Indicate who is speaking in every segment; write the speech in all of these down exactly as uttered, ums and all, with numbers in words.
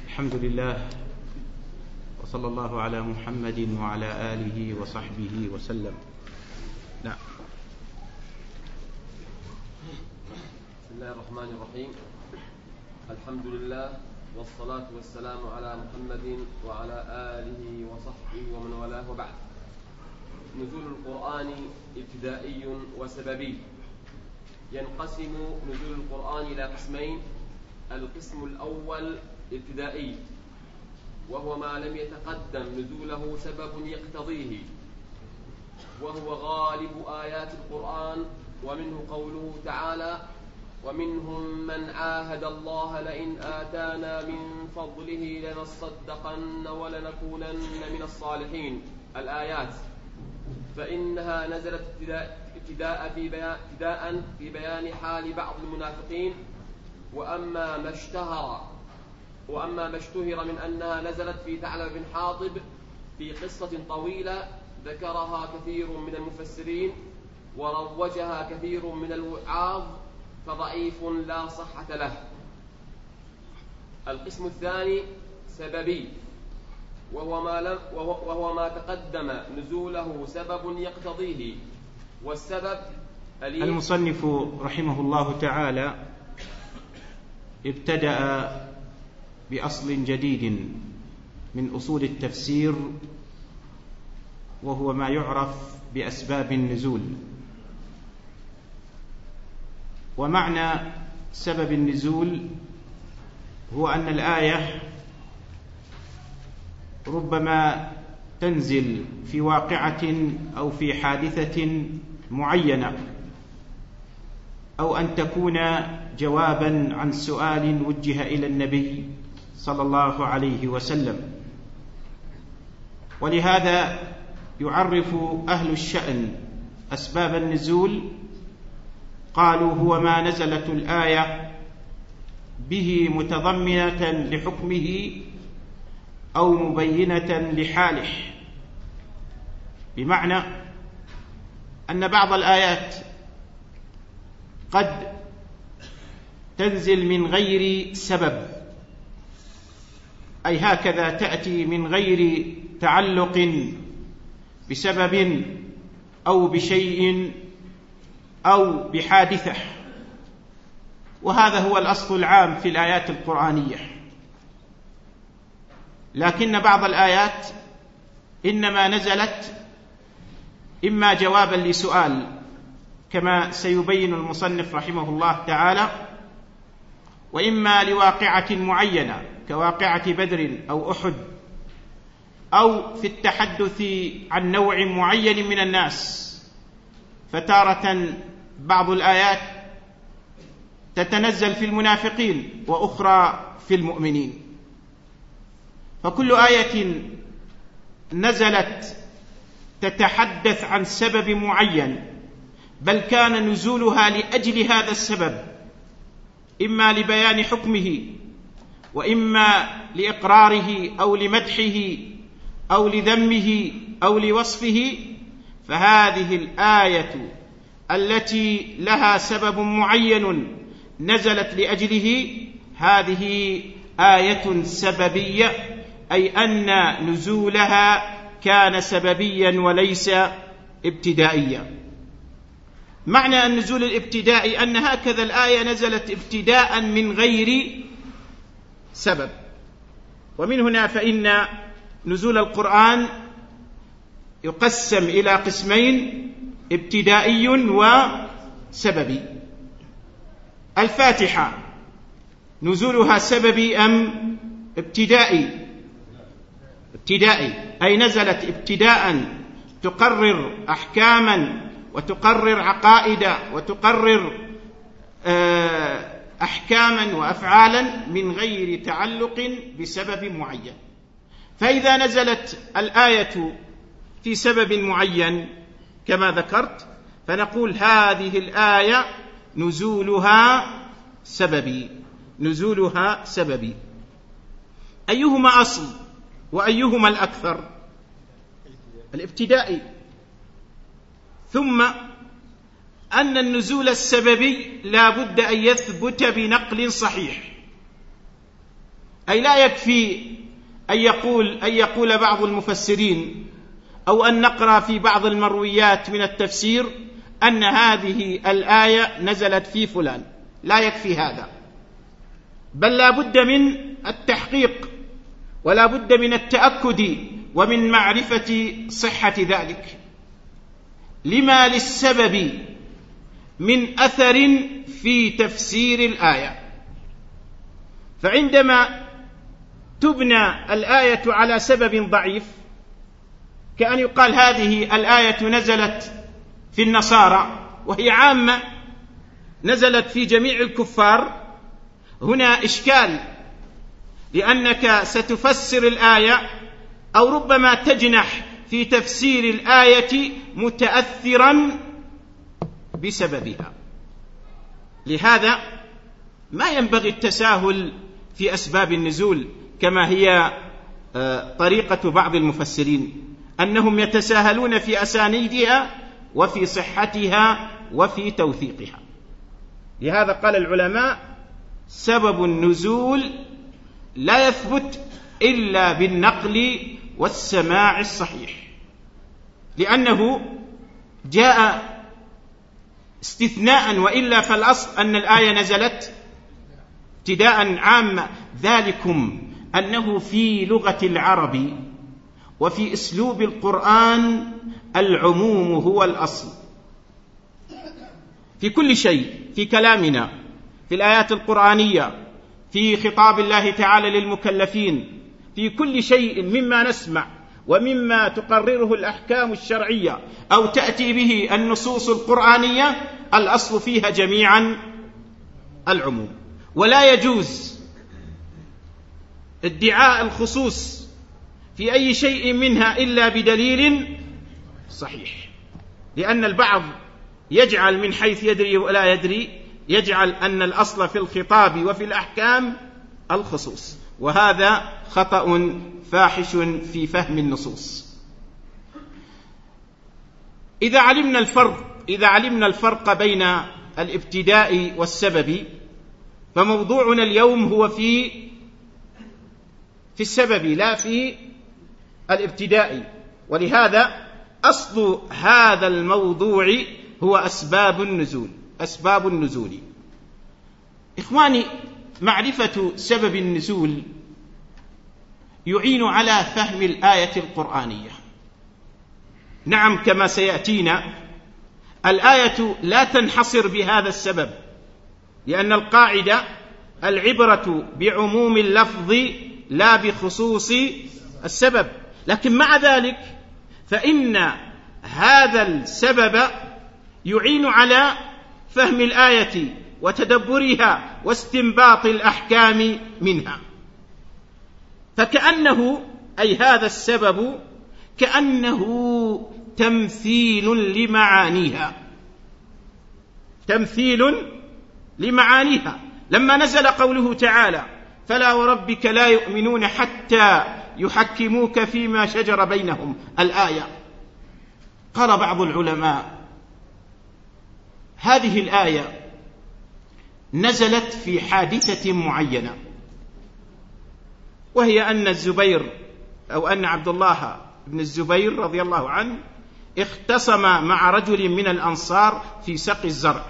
Speaker 1: الحمد لله، وصلى الله على محمد وعلى آله وصحبه وسلم. نعم.
Speaker 2: بسم الله الرحمن الرحيم. الحمد لله والصلاة والسلام على محمد وعلى آله وصحبه ومن والاه، وبعد. نزول القرآن ابتدائي وسببي. ينقسم نزول القرآن إلى قسمين: القسم الأول ابتدائي، وهو ما لم يتقدم نزوله سبب يقتضيه، وهو غالب آيات القرآن، ومنه قوله تعالى: ومنهم من عاهد الله لئن آتانا من فضله لنصدقن ولنكونن من الصالحين، الآيات. فإنها نزلت ابتداء في بيان, ابتداء في بيان حال بعض المنافقين، وأما ما اشتهر وأما ما اشتهر من أنها نزلت في ثعلب بن حاطب في قصة طويلة ذكرها كثير من المفسرين وروجها كثير من الوعاظ، فضعيف لا صحة له. القسم الثاني سببي، وهو ما, لم وهو ما تقدم نزوله سبب يقتضيه، والسبب
Speaker 1: المصنف رحمه الله تعالى ابتدأ بأصل جديد من أصول التفسير، وهو ما يعرف بأسباب النزول. ومعنى سبب النزول هو أن الآية ربما تنزل في واقعة أو في حادثة معينة، أو أن تكون جوابا عن سؤال وجه إلى النبي صلى الله عليه وسلم. ولهذا يعرف أهل الشأن أسباب النزول، قالوا: هو ما نزلت الآية به متضمنة لحكمه أو مبينة لحاله، بمعنى أن بعض الآيات قد تنزل من غير سبب، أي هكذا تأتي من غير تعلق بسبب أو بشيء أو بحادثة، وهذا هو الأصل العام في الآيات القرآنية. لكن بعض الآيات إنما نزلت إما جوابا لسؤال، كما سيبين المصنف رحمه الله تعالى، وإما لواقعة معينة كواقعة بدر أو أحد، أو في التحدث عن نوع معين من الناس. فتارة بعض الآيات تتنزل في المنافقين وأخرى في المؤمنين. فكل آية نزلت تتحدث عن سبب معين، بل كان نزولها لأجل هذا السبب، إما لبيان حكمه، وإما لإقراره أو لمدحه أو لذمه أو لوصفه، فهذه الآية التي لها سبب معين نزلت لأجله هذه آية سببية، أي أن نزولها كان سببيا وليس ابتدائيا. معنى النزول الابتدائي أن هكذا الآية نزلت ابتداء من غير سبب. ومن هنا فإن نزول القرآن يقسم إلى قسمين: ابتدائي وسببي. الفاتحة نزولها سببي أم ابتدائي؟ ابتدائي، أي نزلت ابتداء تقرر أحكاما وتقرر عقائد وتقرر أحكاما وأفعالا من غير تعلق بسبب معين. فإذا نزلت الآية في سبب معين كما ذكرت، فنقول هذه الآية نزولها سببي، نزولها سببي. أيهما أصل وأيهما الأكثر؟ الابتدائي. ثم أن النزول السببي لا بد أن يثبت بنقل صحيح، أي لا يكفي أن يقول, أن يقول بعض المفسرين أو أن نقرأ في بعض المرويات من التفسير أن هذه الآية نزلت في فلان، لا يكفي هذا، بل لا بد من التحقيق ولا بد من التأكد ومن معرفة صحة ذلك، لما للسبب من أثر في تفسير الآية. فعندما تبنى الآية على سبب ضعيف، كأن يقال هذه الآية نزلت في النصارى وهي عامة، نزلت في جميع الكفار، هنا إشكال، لأنك ستفسر الآية أو ربما تجنح في تفسير الآية متأثرا بسببها. لهذا ما ينبغي التساهل في أسباب النزول كما هي طريقة بعض المفسرين، أنهم يتساهلون في أسانيدها وفي صحتها وفي توثيقها. لهذا قال العلماء: سبب النزول لا يثبت إلا بالنقل والسماع الصحيح، لأنه جاء استثناء، وإلا فالأصل أن الآية نزلت ابتداء عامة. ذلكم أنه في لغة العرب وفي أسلوب القرآن العموم هو الأصل في كل شيء، في كلامنا، في الآيات القرآنية، في خطاب الله تعالى للمكلفين، في كل شيء مما نسمع ومما تقرره الأحكام الشرعية أو تأتي به النصوص القرآنية، الأصل فيها جميعا العموم، ولا يجوز ادعاء الخصوص في أي شيء منها إلا بدليل صحيح، لأن البعض يجعل من حيث يدري ولا يدري، يجعل أن الأصل في الخطاب وفي الأحكام الخصوص، وهذا خطأ فاحش في فهم النصوص. إذا علمنا الفرق إذا علمنا الفرق بين الابتداء والسبب، فموضوعنا اليوم هو في في السبب لا في الابتداء، ولهذا أصل هذا الموضوع هو أسباب النزول. أسباب النزول إخواني، معرفة سبب النزول يعين على فهم الآية القرآنية. نعم، كما سيأتينا، الآية لا تنحصر بهذا السبب، لأن القاعدة العبرة بعموم اللفظ لا بخصوص السبب، لكن مع ذلك فإن هذا السبب يعين على فهم الآية وتدبرها واستنباط الأحكام منها. فكأنه أي هذا السبب كأنه تمثيل لمعانيها، تمثيل لمعانيها. لما نزل قوله تعالى: فلا وربك لا يؤمنون حتى يحكموك فيما شجر بينهم، الآية، قال بعض العلماء: هذه الآية نزلت في حادثة معينة، وهي أن الزبير أو أن عبد الله بن الزبير رضي الله عنه اختصم مع رجل من الأنصار في سقي الزرع،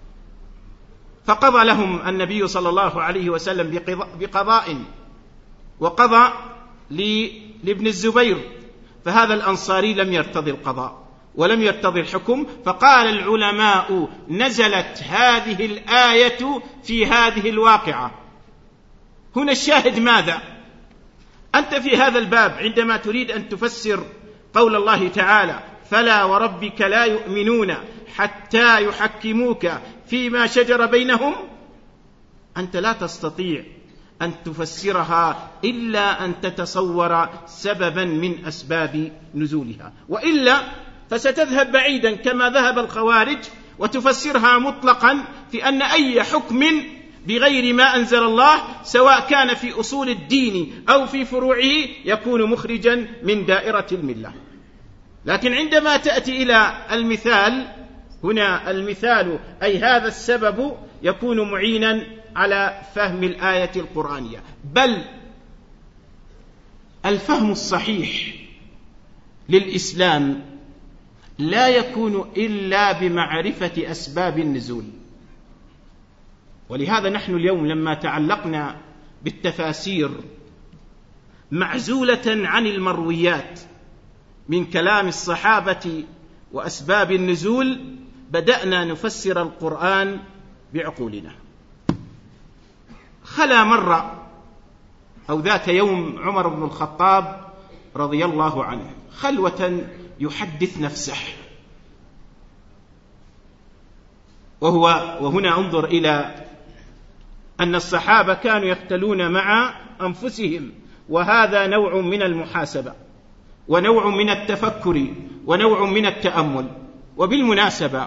Speaker 1: فقضى لهم النبي صلى الله عليه وسلم بقضاء، وقضى لابن الزبير، فهذا الأنصاري لم يرتضي القضاء ولم يرتضي الحكم، فقال العلماء: نزلت هذه الآية في هذه الواقعة. هنا الشاهد ماذا؟ أنت في هذا الباب عندما تريد أن تفسر قول الله تعالى: فلا وربك لا يؤمنون حتى يحكموك فيما شجر بينهم، أنت لا تستطيع أن تفسرها إلا أن تتصور سببا من أسباب نزولها، وإلا فستذهب بعيدا كما ذهب الخوارج وتفسرها مطلقا في أن أي حكم بغير ما أنزل الله سواء كان في أصول الدين أو في فروعه يكون مخرجا من دائرة الملة. لكن عندما تأتي إلى المثال، هنا المثال أي هذا السبب يكون معينا على فهم الآية القرآنية، بل الفهم الصحيح للإسلام لا يكون إلا بمعرفة أسباب النزول. ولهذا نحن اليوم لما تعلقنا بالتفاسير معزولة عن المرويات من كلام الصحابة وأسباب النزول، بدأنا نفسر القرآن بعقولنا. خلا مرة أو ذات يوم عمر بن الخطاب رضي الله عنه خلوة يحدث نفسه، وهو وهنا انظر إلى أن الصحابة كانوا يختلون مع أنفسهم، وهذا نوع من المحاسبة ونوع من التفكر ونوع من التأمل. وبالمناسبة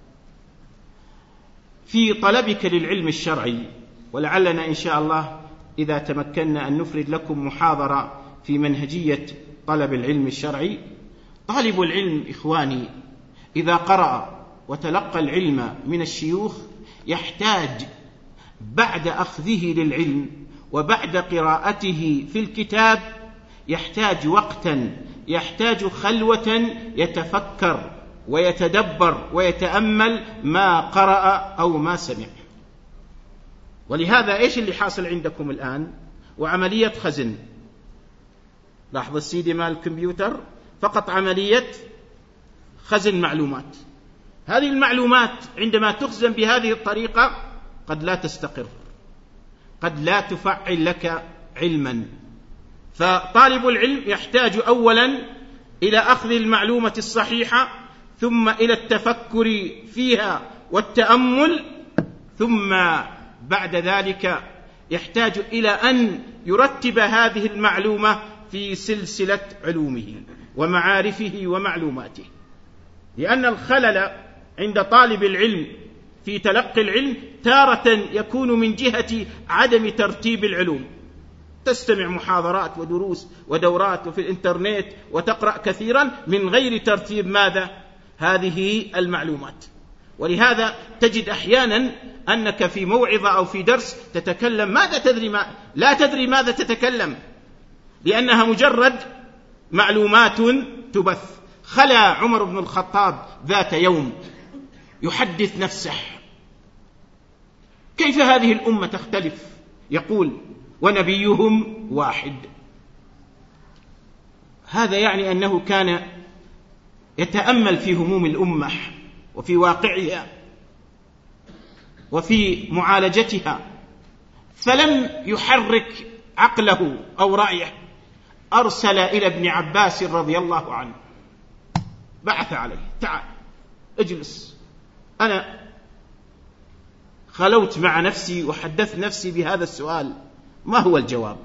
Speaker 1: في طلبك للعلم الشرعي، ولعلنا إن شاء الله إذا تمكنا أن نفرد لكم محاضرة في منهجية طلب العلم الشرعي، طالب العلم إخواني إذا قرأ وتلقى العلم من الشيوخ يحتاج بعد أخذه للعلم وبعد قراءته في الكتاب يحتاج وقتا، يحتاج خلوة يتفكر ويتدبر ويتأمل ما قرأ أو ما سمع. ولهذا إيش اللي حاصل عندكم الآن؟ وعملية خزن، لاحظ السيدي مال الكمبيوتر فقط عملية خزن معلومات. هذه المعلومات عندما تخزن بهذه الطريقة قد لا تستقر، قد لا تفعل لك علما. فطالب العلم يحتاج أولا إلى أخذ المعلومة الصحيحة، ثم إلى التفكر فيها والتأمل، ثم بعد ذلك يحتاج إلى أن يرتب هذه المعلومة في سلسلة علومه ومعارفه ومعلوماته. لأن الخلل عند طالب العلم في تلقي العلم تارة يكون من جهة عدم ترتيب العلوم. تستمع محاضرات ودروس ودورات وفي الإنترنت وتقرأ كثيرا من غير ترتيب ماذا؟ هذه المعلومات. ولهذا تجد أحيانا أنك في موعظة أو في درس تتكلم ماذا تدري ما لا تدري ماذا تتكلم، لأنها مجرد معلومات تبث. خلا عمر بن الخطاب ذات يوم يحدث نفسه: كيف هذه الأمة تختلف؟ يقول: ونبيهم واحد. هذا يعني أنه كان يتأمل في هموم الأمة وفي واقعها وفي معالجتها، فلم يحرك عقله أو رأيه، أرسل إلى ابن عباس رضي الله عنه، بعث عليه: تعال اجلس، أنا خلوت مع نفسي وحدثت نفسي بهذا السؤال، ما هو الجواب؟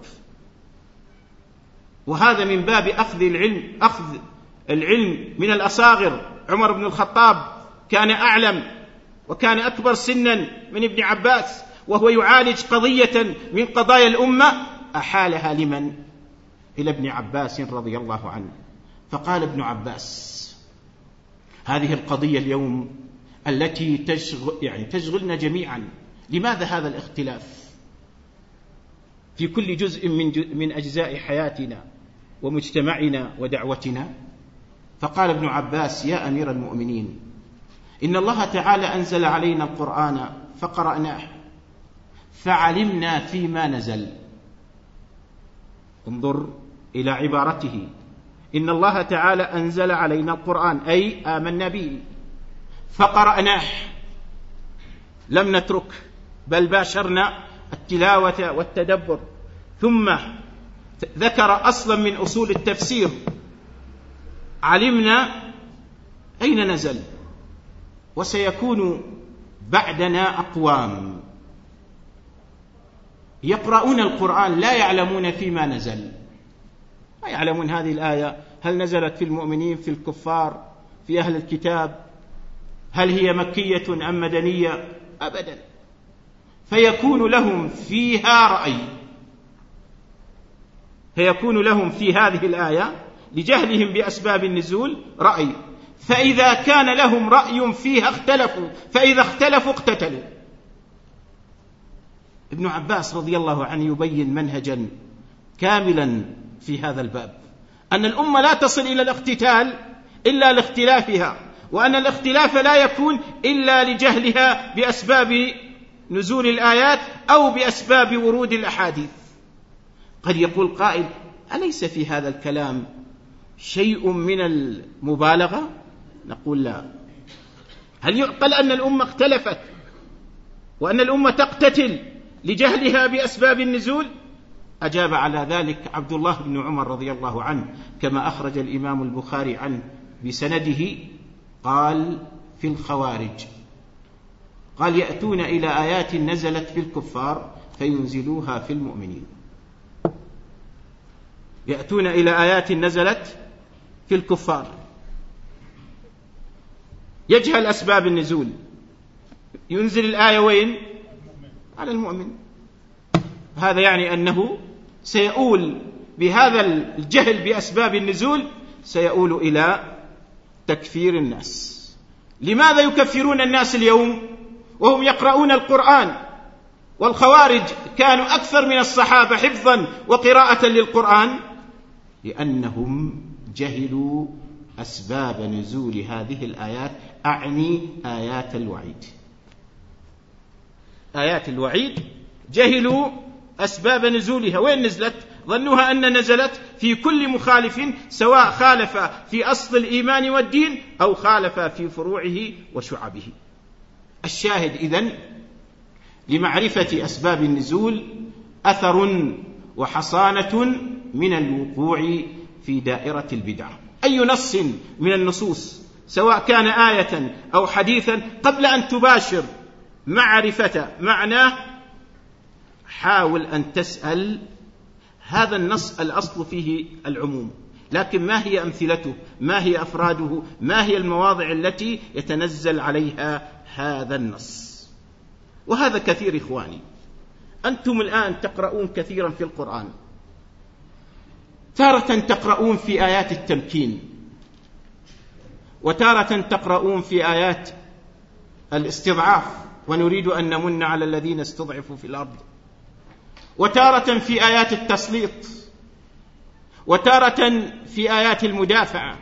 Speaker 1: وهذا من باب أخذ العلم أخذ العلم من الأصاغر. عمر بن الخطاب كان أعلم وكان أكبر سنا من ابن عباس، وهو يعالج قضية من قضايا الأمة، أحالها لمن؟ إلى ابن عباس رضي الله عنه. فقال ابن عباس: هذه القضية اليوم التي تشغل يعني تشغلنا جميعا، لماذا هذا الاختلاف في كل جزء من جزء من أجزاء حياتنا ومجتمعنا ودعوتنا؟ فقال ابن عباس: يا أمير المؤمنين، إن الله تعالى أنزل علينا القرآن فقرأناه فعلمنا فيما نزل. انظر إلى عبارته: إن الله تعالى أنزل علينا القرآن، أي آمنا به، فقرأناه، لم نترك بل باشرنا التلاوة والتدبر. ثم ذكر أصلا من أصول التفسير: علمنا أين نزل، وسيكون بعدنا أقوام يقرؤون القرآن لا يعلمون فيما نزل، ما يعلمون هذه الآية هل نزلت في المؤمنين، في الكفار، في أهل الكتاب، هل هي مكية أم مدنية؟ أبدا. فيكون لهم فيها رأي، فيكون لهم في هذه الآية لجهلهم بأسباب النزول رأي، فإذا كان لهم رأي فيها اختلفوا، فإذا اختلفوا اقتتلوا. ابن عباس رضي الله عنه يبين منهجا كاملا في هذا الباب، أن الأمة لا تصل إلى الاقتتال إلا لاختلافها، وأن الاختلاف لا يكون إلا لجهلها بأسباب نزول الآيات أو بأسباب ورود الأحاديث. قد يقول قائل: أليس في هذا الكلام شيء من المبالغة؟ نقول: لا. هل يعقل أن الأمة اختلفت وأن الأمة تقتتل لجهلها بأسباب النزول؟ أجاب على ذلك عبد الله بن عمر رضي الله عنه كما أخرج الإمام البخاري عنه بسنده، قال في الخوارج، قال: يأتون إلى آيات نزلت في الكفار فينزلوها في المؤمنين. يأتون إلى آيات نزلت في الكفار، يجهل أسباب النزول، ينزل الآية وين؟ على المؤمن. هذا يعني أنه سيؤول بهذا الجهل بأسباب النزول سيؤول إلى تكفير الناس. لماذا يكفرون الناس اليوم وهم يقرؤون القرآن؟ والخوارج كانوا أكثر من الصحابة حفظا وقراءة للقرآن، لأنهم جهلوا أسباب نزول هذه الآيات، أعني آيات الوعيد. آيات الوعيد جهلوا أسباب نزولها، وين نزلت؟ ظنوها أن نزلت في كل مخالف، سواء خالف في أصل الإيمان والدين أو خالف في فروعه وشعبه. الشاهد إذن لمعرفة أسباب النزول أثر وحصانة من الوقوع في دائرة البدع. أي نص من النصوص سواء كان آية أو حديثا، قبل أن تباشر معرفة معناه حاول أن تسأل هذا النص الأصل فيه العموم، لكن ما هي أمثلته؟ ما هي أفراده؟ ما هي المواضع التي يتنزل عليها هذا النص؟ وهذا كثير إخواني. أنتم الآن تقرؤون كثيرا في القرآن، تارة تقرؤون في آيات التمكين، وتارة تقرؤون في آيات الاستضعاف، ونريد أن نمن على الذين استضعفوا في الأرض، وتارة في آيات التسليط، وتارة في آيات المدافعة،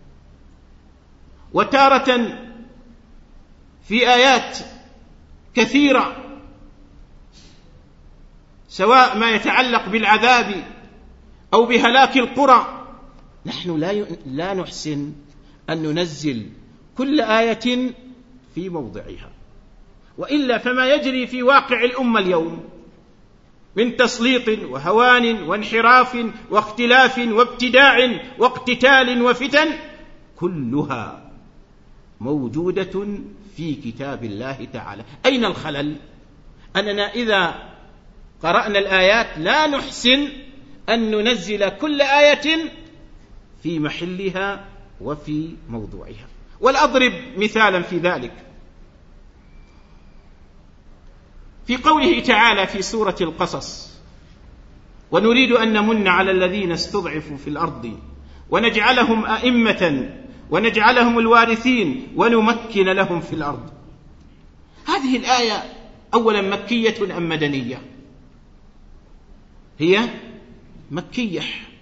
Speaker 1: وتارة في آيات كثيرة، سواء ما يتعلق بالعذاب أو بهلاك القرى. نحن لا لا نحسن أن ننزل كل آية في موضعها، وإلا فما يجري في واقع الأمة اليوم من تسليط وهوان وانحراف واختلاف وابتداع واقتتال وفتن، كلها موجودة في كتاب الله تعالى. أين الخلل؟ أننا إذا قرأنا الآيات لا نحسن أن ننزل كل آية في محلها وفي موضوعها. ولأضرب مثالا في ذلك، في قوله تعالى في سورة القصص: ونريد أن نمن على الذين استضعفوا في الأرض ونجعلهم أئمة ونجعلهم الوارثين ونمكن لهم في الأرض. هذه الآية أولا مكية أم مدنية؟ هي مكية.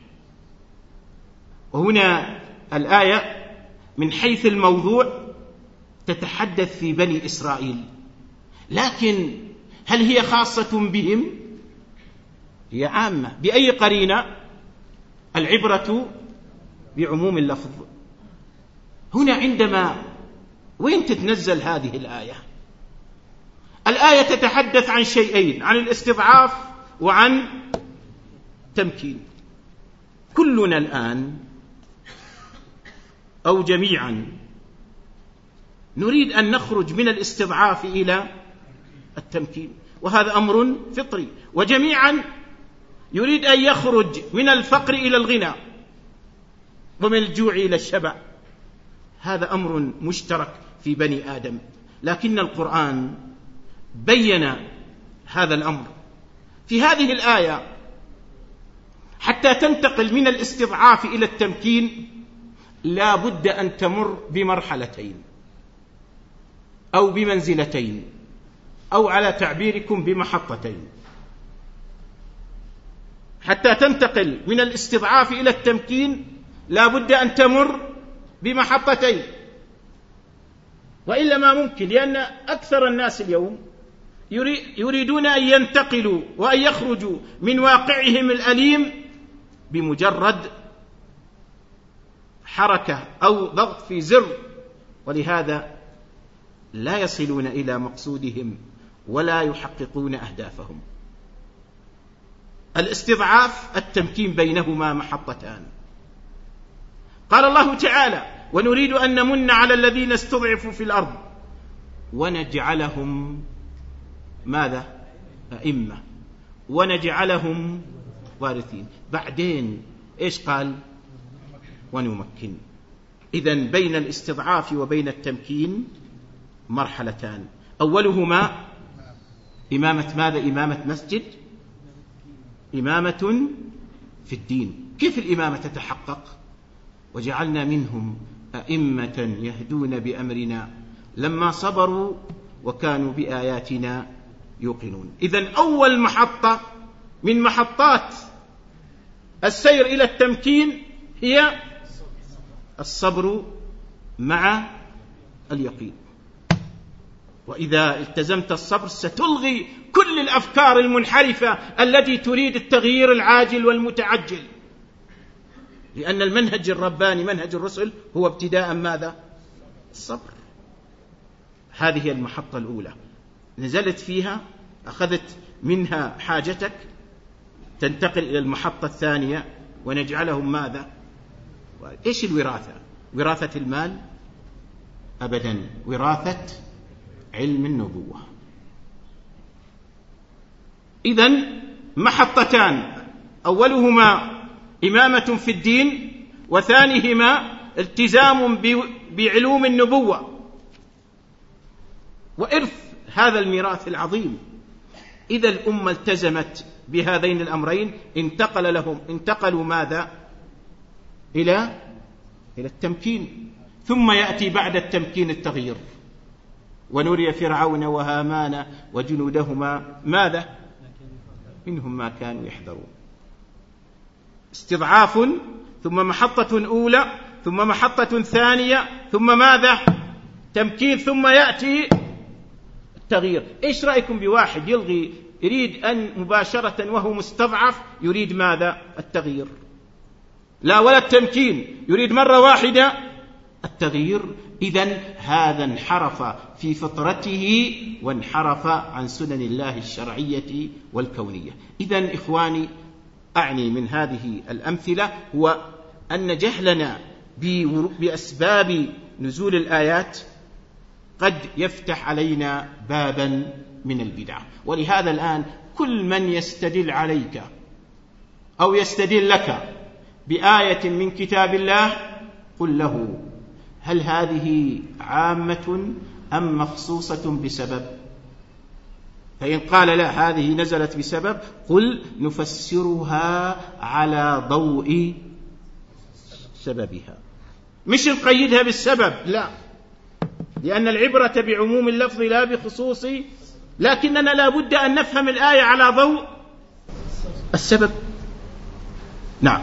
Speaker 1: وهنا الآية من حيث الموضوع تتحدث في بني إسرائيل، لكن هل هي خاصة بهم؟ هي عامة. بأي قرينة؟ العبرة بعموم اللفظ. هنا عندما وين تتنزل هذه الآية؟ الآية تتحدث عن شيئين، عن الاستضعاف وعن تمكين. كلنا الآن أو جميعا نريد أن نخرج من الاستضعاف إلى التمكين، وهذا أمر فطري، وجميعا يريد أن يخرج من الفقر إلى الغنى ومن الجوع إلى الشبع. هذا أمر مشترك في بني آدم، لكن القرآن بين هذا الأمر في هذه الآية. حتى تنتقل من الاستضعاف إلى التمكين لا بد أن تمر بمرحلتين أو بمنزلتين، أو على تعبيركم بمحطتين. حتى تنتقل من الاستضعاف إلى التمكين لا بد أن تمر بمحطتين، وإلا ما ممكن، لأن أكثر الناس اليوم يريدون أن ينتقلوا وأن يخرجوا من واقعهم الأليم بمجرد حركة أو ضغط في زر، ولهذا لا يصلون إلى مقصودهم ولا يحققون أهدافهم. الاستضعاف التمكين بينهما محطتان. قال الله تعالى: ونريد أن نمن على الذين استضعفوا في الأرض ونجعلهم ماذا؟ أئمة ونجعلهم وارثين. بعدين إيش قال؟ ونمكن. إذن بين الاستضعاف وبين التمكين مرحلتان، أولهما إمامة ماذا؟ إمامة مسجد، إمامة في الدين. كيف الإمامة تتحقق؟ وجعلنا منهم أئمة يهدون بأمرنا لما صبروا وكانوا بآياتنا يوقنون. إذن أول محطة من محطات السير إلى التمكين هي الصبر مع اليقين. وإذا التزمت الصبر ستلغي كل الأفكار المنحرفة التي تريد التغيير العاجل والمتعجل، لأن المنهج الرباني منهج الرسل هو ابتداء ماذا؟ الصبر. هذه المحطة الأولى نزلت فيها، أخذت منها حاجتك، تنتقل إلى المحطة الثانية ونجعلهم ماذا؟ إيش الوراثة؟ وراثة المال؟ أبدا، وراثة علم النبوة. إذن محطتان، أولهما إمامة في الدين، وثانيهما التزام بعلوم النبوة وإرث هذا الميراث العظيم. إذا الأمة التزمت بهذين الأمرين انتقل لهم انتقلوا ماذا؟ إلى إلى التمكين. ثم يأتي بعد التمكين التغيير. ونري فرعون وهامان وجنودهما ماذا؟ منهم ما كانوا يحذرون. استضعاف، ثم محطة أولى، ثم محطة ثانية، ثم ماذا؟ تمكين، ثم يأتي التغيير. إيش رأيكم بواحد يلغي يريد أن مباشرة وهو مستضعف يريد ماذا؟ التغيير. لا، ولا التمكين، يريد مرة واحدة التغيير. إذن هذا انحرف في فطرته وانحرف عن سنن الله الشرعية والكونية. إذن إخواني، أعني من هذه الأمثلة هو أن جهلنا بأسباب نزول الآيات قد يفتح علينا بابا من البدع. ولهذا الآن كل من يستدل عليك أو يستدل لك بآية من كتاب الله قل له: هل هذه عامة أم مخصوصة بسبب؟ فإن قال لا، هذه نزلت بسبب، قل نفسرها على ضوء سببها، مش نقيدها بالسبب، لا، لأن العبرة بعموم اللفظ لا بخصوص، لكننا لا بد أن نفهم الآية على ضوء السبب. نعم.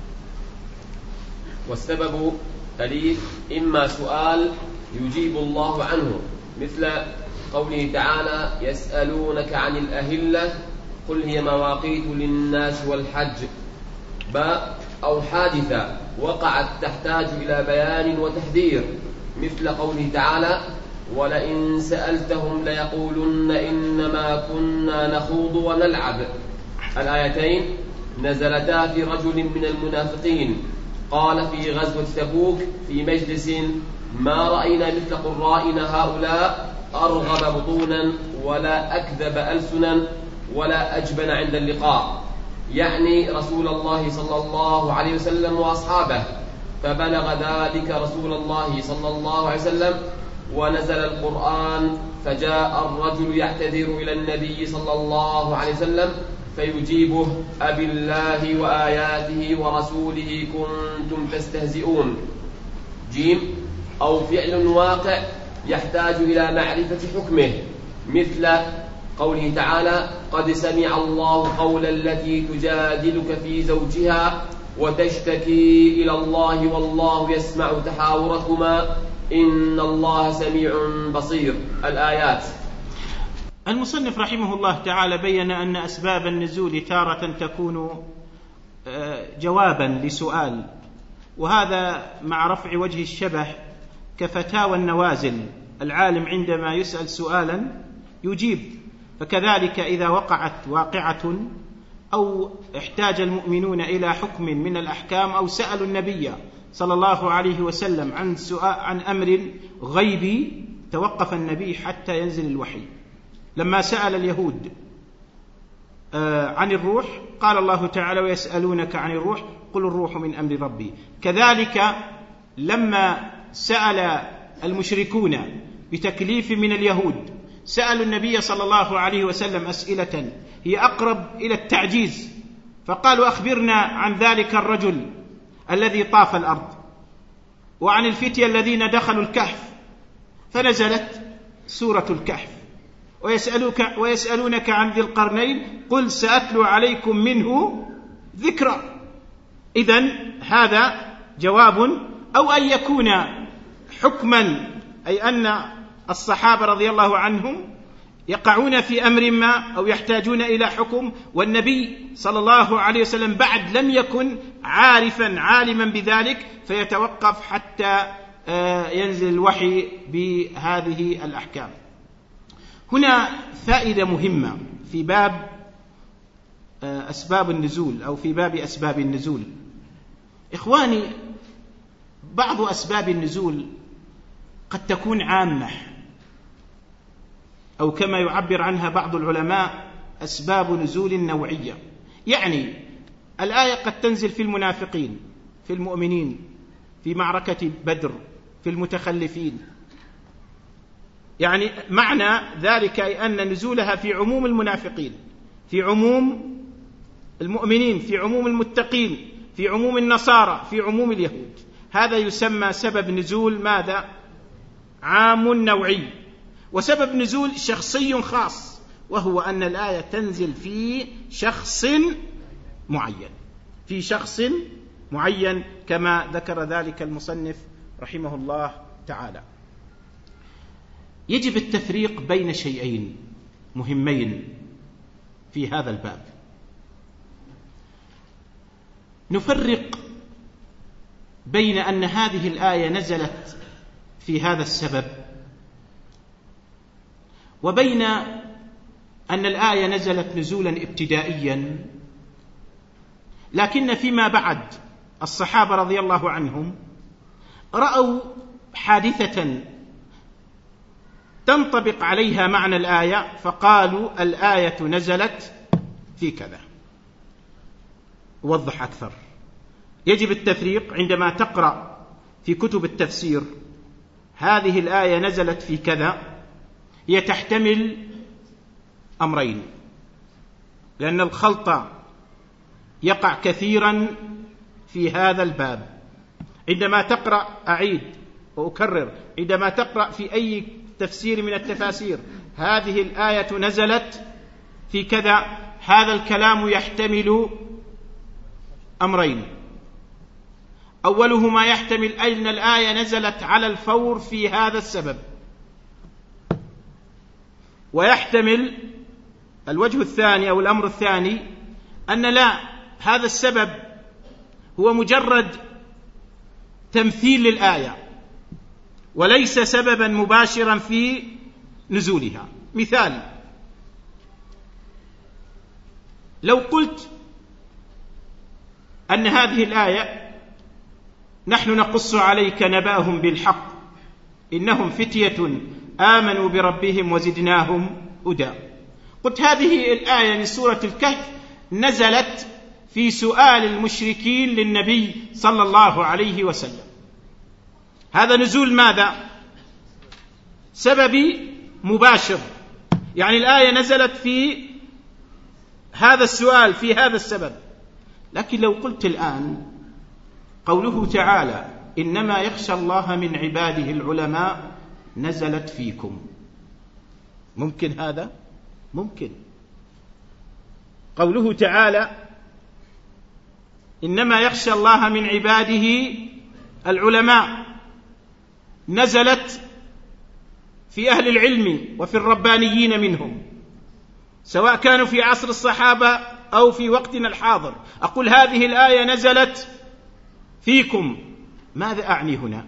Speaker 2: والسبب أليف إما سؤال يجيب الله عنه، مثل قوله تعالى: يسألونك عن الأهلة قل هي مواقيت للناس والحج، باء أو حادثة وقعت تحتاج إلى بيان وتحذير، مثل قوله تعالى: ولئن سألتهم ليقولن إنما كنا نخوض ونلعب. الآيتين نزلتا في رجل من المنافقين قال في غزوة تبوك في مجلس: ما رأينا مثل قرائنا هؤلاء أرغب بطونا ولا أكذب ألسنا ولا أجبن عند اللقاء، يعني رسول الله صلى الله عليه وسلم وأصحابه. فبلغ ذلك رسول الله صلى الله عليه وسلم ونزل القرآن، فجاء الرجل يعتذر إلى النبي صلى الله عليه وسلم فيجيبه: أبي الله وآياته ورسوله كنتم تستهزئون. جيم أو فعل واقع يحتاج إلى معرفة حكمه، مثل قوله تعالى قد سمع الله قول التي تجادلك في زوجها وتشتكي إلى الله والله يسمع تحاوركما إن الله سميع بصير. الآيات.
Speaker 1: المصنف رحمه الله تعالى بين أن أسباب النزول تارة تكون جوابا لسؤال، وهذا مع رفع وجه الشبه كفتاوى النوازل، العالم عندما يسأل سؤالا يجيب، فكذلك إذا وقعت واقعة أو احتاج المؤمنون إلى حكم من الأحكام أو سألوا النبي صلى الله عليه وسلم عن سؤال عن أمر غيبي توقف النبي حتى ينزل الوحي. لما سأل اليهود عن الروح قال الله تعالى ويسألونك عن الروح قل الروح من أمر ربي. كذلك لما سأل المشركون بتكليف من اليهود سألوا النبي صلى الله عليه وسلم أسئلة هي أقرب إلى التعجيز، فقالوا أخبرنا عن ذلك الرجل الذي طاف الأرض وعن الفتية الذين دخلوا الكهف، فنزلت سورة الكهف. ويسألوك ويسألونك عن ذي القرنين قل سأتلو عليكم منه ذكرى. إذن هذا جواب، أو أن يكون حكما، أي أن الصحابة رضي الله عنهم يقعون في أمر ما أو يحتاجون إلى حكم، والنبي صلى الله عليه وسلم بعد لم يكن عارفا عالما بذلك فيتوقف حتى ينزل الوحي بهذه الأحكام. هنا فائدة مهمة في باب أسباب النزول أو في باب أسباب النزول. إخواني، بعض أسباب النزول قد تكون عامة، أو كما يعبر عنها بعض العلماء أسباب نزول نوعية، يعني الآية قد تنزل في المنافقين، في المؤمنين، في معركة بدر، في المتخلفين. يعني معنى ذلك أي أن نزولها في عموم المنافقين، في عموم المؤمنين، في عموم المتقين، في عموم النصارى، في عموم اليهود. هذا يسمى سبب نزول ماذا؟ عام نوعي. وسبب نزول شخصي خاص، وهو أن الآية تنزل في شخص معين، في شخص معين كما ذكر ذلك المصنف رحمه الله تعالى. يجب التفريق بين شيئين مهمين في هذا الباب. نفرق بين أن هذه الآية نزلت في هذا السبب، وبين أن الآية نزلت نزولا ابتدائيا، لكن فيما بعد الصحابة رضي الله عنهم رأوا حادثة تنطبق عليها معنى الآية فقالوا الآية نزلت في كذا. وضح أكثر. يجب التفريق عندما تقرأ في كتب التفسير هذه الآية نزلت في كذا، هي تحتمل أمرين، لأن الخلط يقع كثيرا في هذا الباب. عندما تقرأ، أعيد وأكرر، عندما تقرأ في أي تفسير من التفاسير هذه الآية نزلت في كذا، هذا الكلام يحتمل أمرين. أولهما يحتمل أن الآية نزلت على الفور في هذا السبب، ويحتمل الوجه الثاني أو الأمر الثاني أن لا، هذا السبب هو مجرد تمثيل للآية وليس سببا مباشرا في نزولها. مثال: لو قلت أن هذه الآية نحن نقص عليك نبأهم بالحق إنهم فتية آمنوا بربهم وزدناهم هدى، قلت هذه الآية من سورة الكهف نزلت في سؤال المشركين للنبي صلى الله عليه وسلم. هذا نزول ماذا؟ سببي مباشر، يعني الآية نزلت في هذا السؤال في هذا السبب. لكن لو قلت الآن قوله تعالى إنما يخشى الله من عباده العلماء نزلت فيكم، ممكن هذا؟ ممكن. قوله تعالى إنما يخشى الله من عباده العلماء نزلت في أهل العلم وفي الربانيين منهم، سواء كانوا في عصر الصحابة أو في وقتنا الحاضر. أقول هذه الآية نزلت فيكم، ماذا أعني هنا؟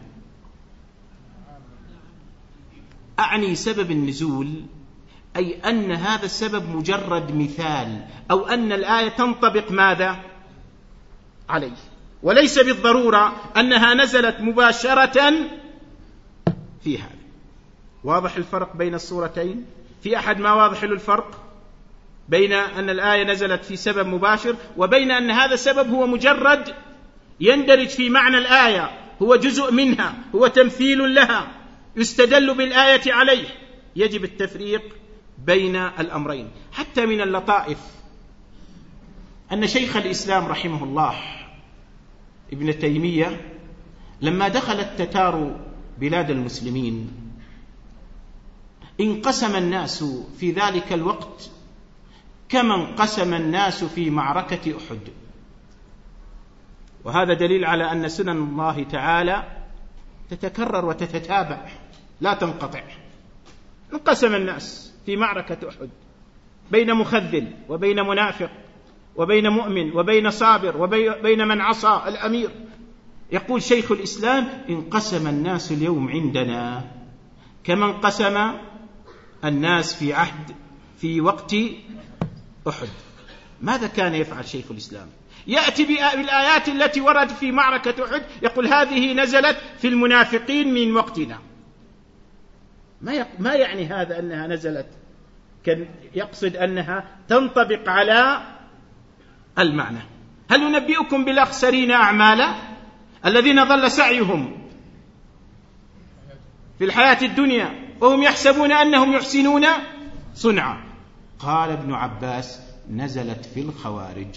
Speaker 1: أعني سبب النزول، أي أن هذا السبب مجرد مثال، أو أن الآية تنطبق ماذا عليه، وليس بالضرورة أنها نزلت مباشرة في هذا. واضح الفرق بين الصورتين؟ في أحد ما واضح له الفرق بين أن الآية نزلت في سبب مباشر وبين أن هذا السبب هو مجرد يندرج في معنى الآية، هو جزء منها، هو تمثيل لها يستدل بالآية عليه؟ يجب التفريق بين الأمرين. حتى من اللطائف أن شيخ الإسلام رحمه الله ابن تيمية لما دخل التتار بلاد المسلمين انقسم الناس في ذلك الوقت كما انقسم الناس في معركة أحد، وهذا دليل على أن سنن الله تعالى تتكرر وتتتابع لا تنقطع. انقسم الناس في معركة أحد بين مخذل وبين منافق وبين مؤمن وبين صابر وبين من عصى الأمير. يقول شيخ الإسلام انقسم الناس اليوم عندنا كما انقسم الناس في عهد في وقت أحد. ماذا كان يفعل شيخ الإسلام؟ يأتي بالآيات التي ورد في معركة أحد يقول هذه نزلت في المنافقين من وقتنا. ما يعني هذا أنها نزلت، كان يقصد أنها تنطبق على المعنى. هل ننبئكم بالأخسرين أعمالا الذين ضل سعيهم في الحياة الدنيا وهم يحسبون أنهم يحسنون صنعا؟ قال ابن عباس نزلت في الخوارج.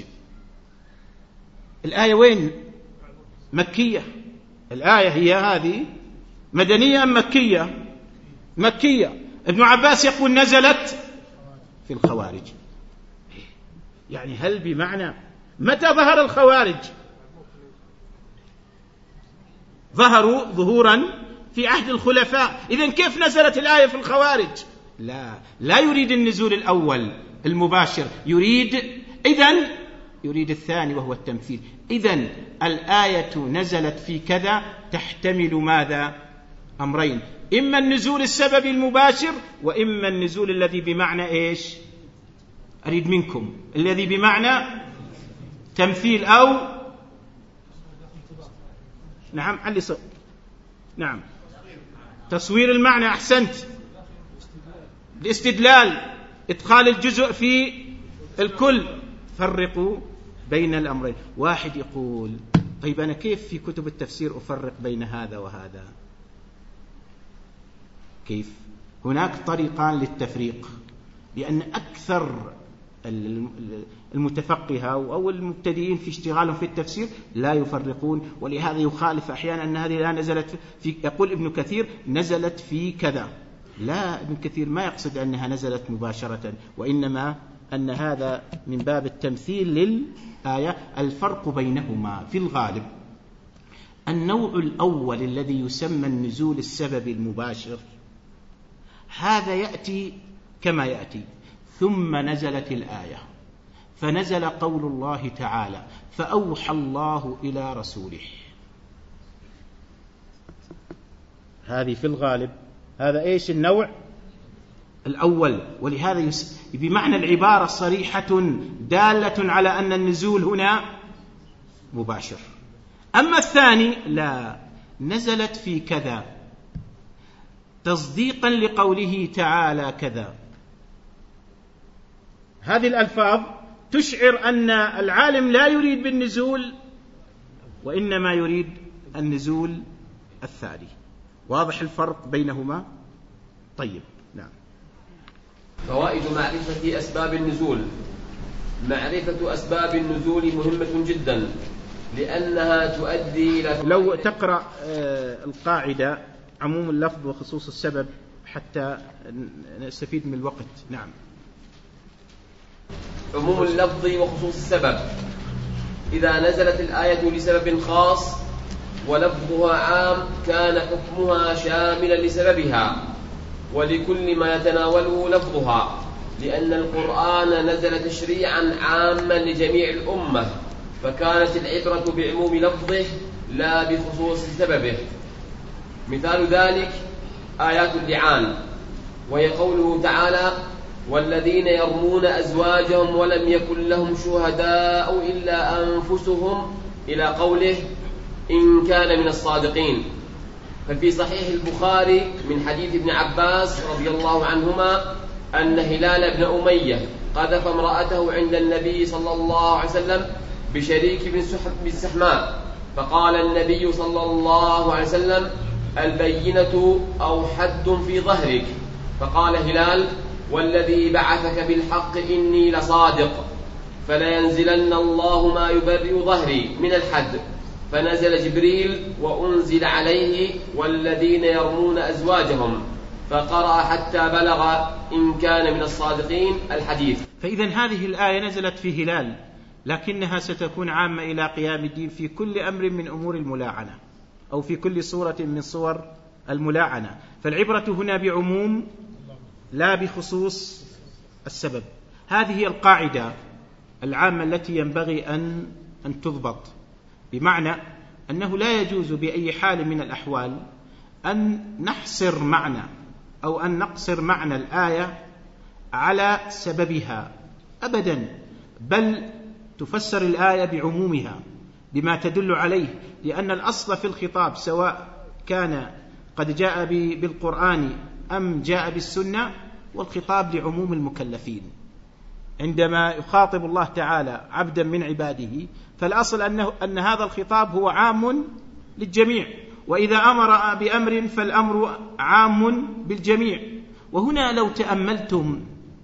Speaker 1: الآية وين؟ مكية. الآية هي هذه مدنية أم مكية؟ مكية. ابن عباس يقول نزلت في الخوارج. يعني هل بمعنى متى ظهر الخوارج؟ ظهروا ظهورا في عهد الخلفاء. إذن كيف نزلت الآية في الخوارج؟ لا لا يريد النزول الأول المباشر، يريد إذن يريد الثاني وهو التمثيل. إذن الآية نزلت في كذا تحتمل ماذا؟ أمرين، إما النزول السبب المباشر وإما النزول الذي بمعنى إيش؟ أريد منكم الذي بمعنى تمثيل أو نعم علي صوت نعم تصوير المعنى. أحسنت. الاستدلال، إدخال الجزء في الكل. فرقوا بين الأمرين. واحد يقول طيب أنا كيف في كتب التفسير أفرق بين هذا وهذا؟ كيف؟ هناك طريقان للتفريق، لأن أكثر المتفقهة أو المبتدئين في اشتغالهم في التفسير لا يفرقون، ولهذا يخالف أحيانا أن هذه لا نزلت في، يقول ابن كثير نزلت في كذا. لا، ابن كثير ما يقصد أنها نزلت مباشرة، وإنما أن هذا من باب التمثيل للآية. الفرق بينهما في الغالب النوع الأول الذي يسمى النزول السبب المباشر، هذا يأتي كما يأتي ثم نزلت الآية، فنزل قول الله تعالى فأوحى الله إلى رسوله. هذه في الغالب هذا إيش النوع الأول، ولهذا يس... بمعنى العبارة صريحة دالة على أن النزول هنا مباشر. أما الثاني لا، نزلت في كذا تصديقا لقوله تعالى كذا. هذه الألفاظ تشعر أن العالم لا يريد بالنزول وإنما يريد النزول الثاني. واضح الفرق بينهما؟ طيب نعم.
Speaker 2: فوائد معرفة أسباب النزول. معرفة أسباب النزول مهمة جدا لأنها تؤدي إلى،
Speaker 1: لو تقرأ القاعدة عموم اللفظ وخصوص السبب حتى نستفيد من الوقت. نعم.
Speaker 2: عموم اللفظ وخصوص السبب. إذا نزلت الآية لسبب خاص ولفظها عام كان حكمها شاملا لسببها ولكل ما يتناوله لفظها، لأن القرآن نزل تشريعا عاما لجميع الأمة، فكانت العبرة بعموم لفظه لا بخصوص سببه. مثال ذلك آيات اللعان، وهي قوله تعالى: والذين يرمون أزواجهم ولم يكن لهم شهداء إلا أنفسهم، إلى قوله: إن كان من الصادقين. ففي صحيح البخاري من حديث ابن عباس رضي الله عنهما أن هلال بن أمية قذف امرأته عند النبي صلى الله عليه وسلم بشريك بن سحماء، فقال النبي صلى الله عليه وسلم: البينة أو حد في ظهرك. فقال هلال: والذي بعثك بالحق إني لصادق، فلينزلن الله ما يبرئ ظهري من الحد. فنزل جبريل وأنزل عليه: والذين يرمون أزواجهم، فقرأ حتى بلغ إن كان من الصادقين الحديث.
Speaker 1: فإذن هذه الآية نزلت في هلال، لكنها ستكون عامة إلى قيام الدين في كل أمر من أمور الملاعنة أو في كل صورة من صور الملاعنة. فالعبرة هنا بعموم لا بخصوص السبب. هذه هي القاعدة العامة التي ينبغي أن أن تضبط، بمعنى أنه لا يجوز بأي حال من الأحوال أن نحصر معنى أو أن نقصر معنى الآية على سببها أبدا، بل تفسر الآية بعمومها بما تدل عليه، لأن الأصل في الخطاب سواء كان قد جاء بالقرآن أم جاء بالسنة والخطاب لعموم المكلفين. عندما يخاطب الله تعالى عبدا من عباده فالأصل أنه أن هذا الخطاب هو عام للجميع، وإذا أمر بأمر فالأمر عام بالجميع. وهنا لو تأملتم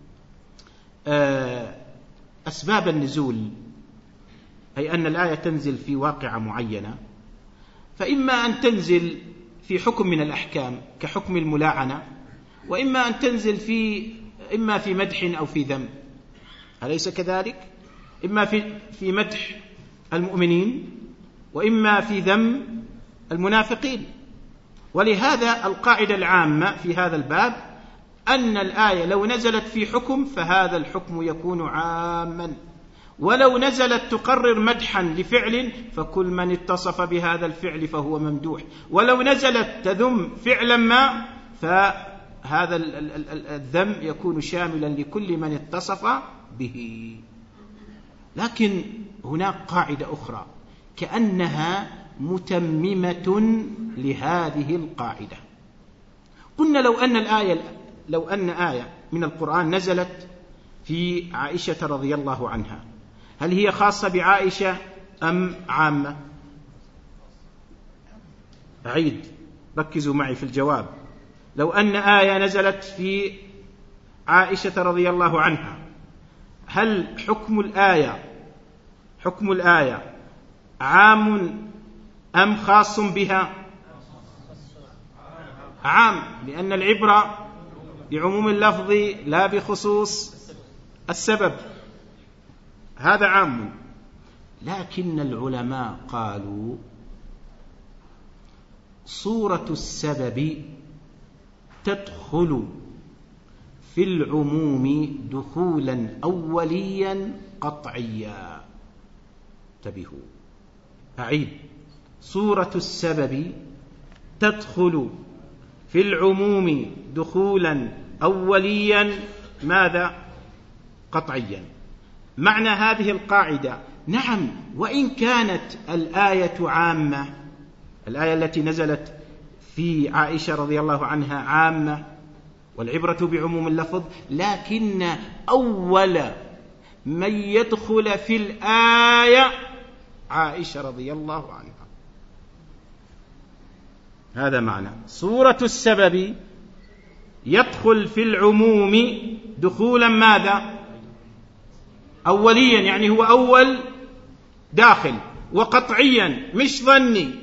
Speaker 1: أسباب النزول، أي أن الآية تنزل في واقعة معينة، فإما أن تنزل في حكم من الأحكام كحكم الملاعنة، وإما أن تنزل في إما في مدح أو في ذم، أليس كذلك؟ إما في في مدح المؤمنين وإما في ذم المنافقين. ولهذا القاعدة العامة في هذا الباب أن الآية لو نزلت في حكم فهذا الحكم يكون عاما، ولو نزلت تقرر مدحا لفعل فكل من اتصف بهذا الفعل فهو ممدوح، ولو نزلت تذم فعلا ما فهذا الذم يكون شاملا لكل من اتصف به. لكن هناك قاعدة أخرى كأنها متممة لهذه القاعدة. قلنا لو أن الآية لو أن آية من القرآن نزلت في عائشة رضي الله عنها، هل هي خاصة بعائشة أم عامة؟ أعيد، ركزوا معي في الجواب. لو أن آية نزلت في عائشة رضي الله عنها، هل حكم الآية حكم الآية عام أم خاص بها؟ عام، لأن العبرة بعموم اللفظ لا بخصوص السبب، هذا عام. لكن العلماء قالوا صورة السبب تدخل في العموم دخولا أوليا قطعيا. انتبهوا، أعيد، صورة السبب تدخل في العموم دخولا أوليا ماذا؟ قطعيا. معنى هذه القاعدة نعم، وإن كانت الآية عامة، الآية التي نزلت في عائشة رضي الله عنها عامة والعبرة بعموم اللفظ، لكن أول من يدخل في الآية عائشة رضي الله عنها. هذا معنى صورة السبب يدخل في العموم دخولا ماذا؟ أوليا، يعني هو أول داخل، وقطعيا مش ظني.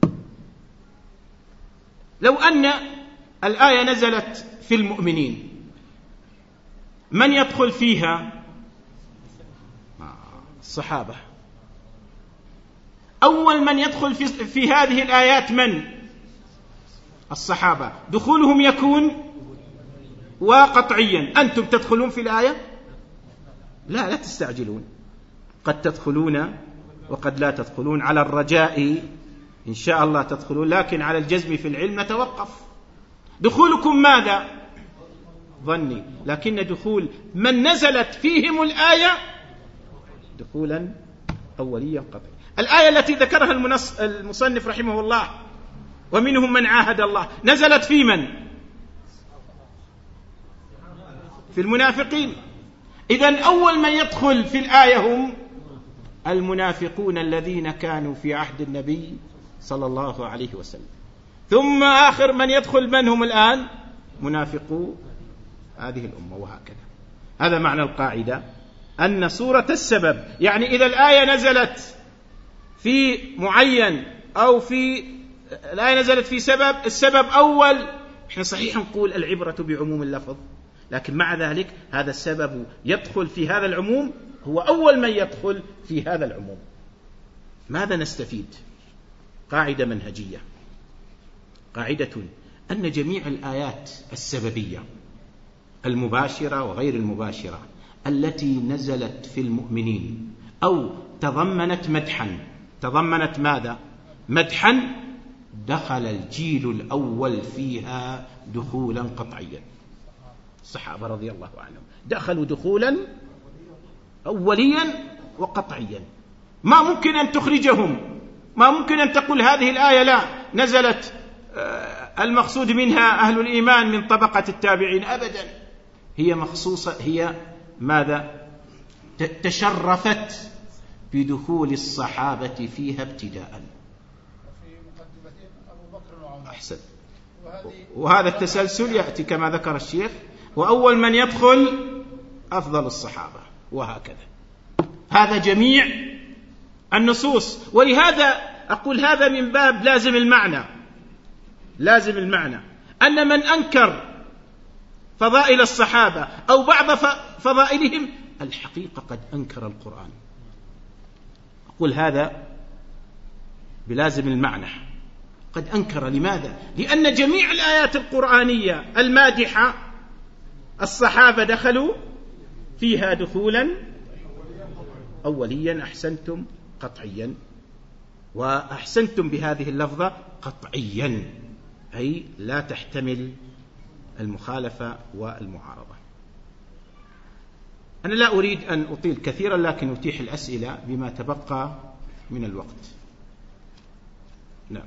Speaker 1: لو أن الآية نزلت في المؤمنين من يدخل فيها؟ الصحابة. أول من يدخل في, في هذه الآيات من؟ الصحابة. دخولهم يكون وقطعيا. أنتم تدخلون في الآية؟ لا لا تستعجلون، قد تدخلون وقد لا تدخلون. على الرجاء إن شاء الله تدخلون، لكن على الجزم في العلم نتوقف. دخولكم ماذا؟ ظني، لكن دخول من نزلت فيهم الآية دخولا أوليا قطعي. الآية التي ذكرها المصنف رحمه الله ومنهم من عاهد الله نزلت في من؟ في المنافقين. إذن أول من يدخل في الآية هم المنافقون الذين كانوا في عهد النبي صلى الله عليه وسلم. ثم آخر من يدخل من هم الآن؟ منافقو هذه الأمة. وهكذا. هذا معنى القاعدة، أن صورة السبب، يعني إذا الآية نزلت في معين أو في الآية نزلت في سبب، السبب أول، إحنا صحيح نقول العبرة بعموم اللفظ، لكن مع ذلك هذا السبب يدخل في هذا العموم، هو أول من يدخل في هذا العموم. ماذا نستفيد؟ قاعدة منهجية، قاعدة أن جميع الآيات السببية المباشرة وغير المباشرة التي نزلت في المؤمنين أو تضمنت مدحا، تضمنت ماذا؟ مدحا، دخل الجيل الأول فيها دخولا قطعيا. الصحابة رضي الله عنهم دخلوا دخولا أوليا وقطعيا، ما ممكن أن تخرجهم، ما ممكن أن تقول هذه الآية لا نزلت المقصود منها أهل الإيمان من طبقة التابعين، أبدا، هي مخصوصة، هي ماذا؟ تشرفت بدخول الصحابة فيها ابتداء. أحسن. وهذا التسلسل يأتي كما ذكر الشيخ، وأول من يدخل أفضل الصحابة، وهكذا. هذا جميع النصوص. ولهذا أقول هذا من باب لازم المعنى، لازم المعنى أن من أنكر فضائل الصحابة أو بعض فضائلهم الحقيقة قد أنكر القرآن. أقول هذا بلازم المعنى، قد أنكر. لماذا؟ لأن جميع الآيات القرآنية المادحة الصحابة دخلوا فيها دخولا أوليا. أحسنتم قطعيا، وأحسنتم بهذه اللفظة قطعيا، أي لا تحتمل المخالفة والمعارضة. أنا لا أريد أن أطيل كثيرا، لكن أتيح الأسئلة بما تبقى من الوقت. نعم،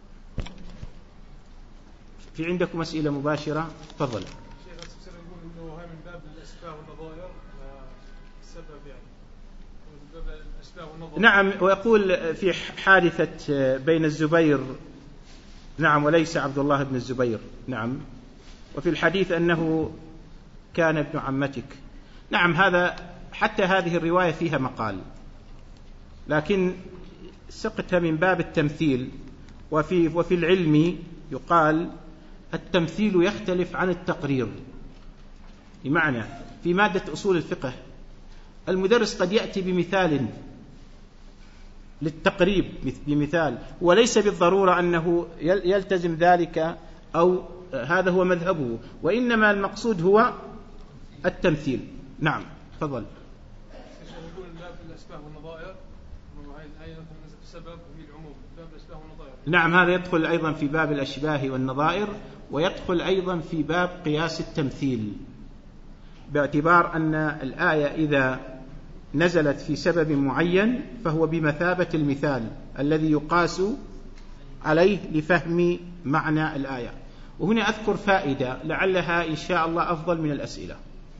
Speaker 1: في عندكم أسئلة مباشرة؟ تفضل.
Speaker 3: شيخ السبب يقول إنه هاي من باب الأشباه والنظائر، السبب يعني من باب الأشباه والنظائر.
Speaker 1: نعم، ويقول في حادثة بين الزبير، نعم، وليس عبد الله بن الزبير، نعم، وفي الحديث أنه كان ابن عمتك. نعم، هذا حتى هذه الرواية فيها مقال، لكن سقطها من باب التمثيل. وفي, وفي العلم يقال التمثيل يختلف عن التقرير. بمعنى في مادة أصول الفقه المدرس قد يأتي بمثال للتقريب، بمثال، وليس بالضرورة أنه يلتزم ذلك أو هذا هو مذهبه، وإنما المقصود هو التمثيل. نعم، تفضل.
Speaker 3: يقول باب الأشباه والنظائر، هاي الآية نزلت بسبب وهي العموم، باب الأشباه والنظائر.
Speaker 1: نعم، هذا يدخل أيضا في باب الأشباه والنظائر، ويدخل أيضا في باب قياس التمثيل، باعتبار أن الآية إذا نزلت في سبب معين فهو بمثابة المثال الذي يقاس عليه لفهم معنى الآية. وهنا أذكر فائدة لعلها إن شاء الله أفضل من الأسئلة،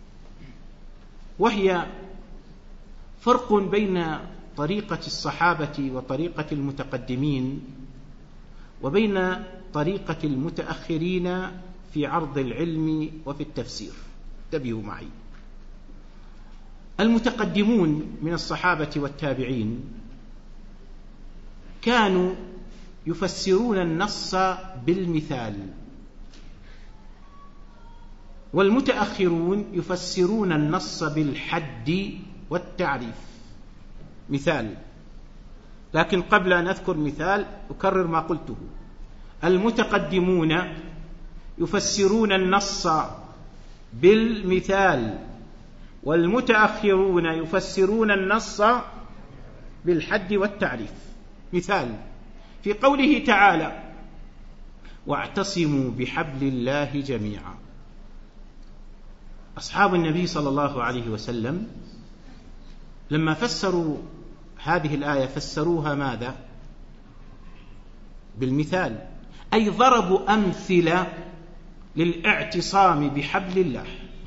Speaker 1: وهي فرق بين طريقة الصحابة وطريقة المتقدمين وبين طريقة المتأخرين في عرض العلم وفي التفسير. انتبهوا معي. المتقدمون من الصحابة والتابعين كانوا يفسرون النص بالمثال، والمتأخرون يفسرون النص بالحد والتعريف. مثال، لكن قبل أن أذكر مثال أكرر ما قلته. المتقدمون يفسرون النص بالمثال، والمتأخرون يفسرون النص بالحد والتعريف. مثال في قوله تعالى: واعتصموا بحبل الله جميعا. أصحاب النبي صلى الله عليه وسلم لما فسروا هذه الآية فسروها ماذا؟ بالمثال، أي ضربوا أمثلة للاعتصام بحبل الله.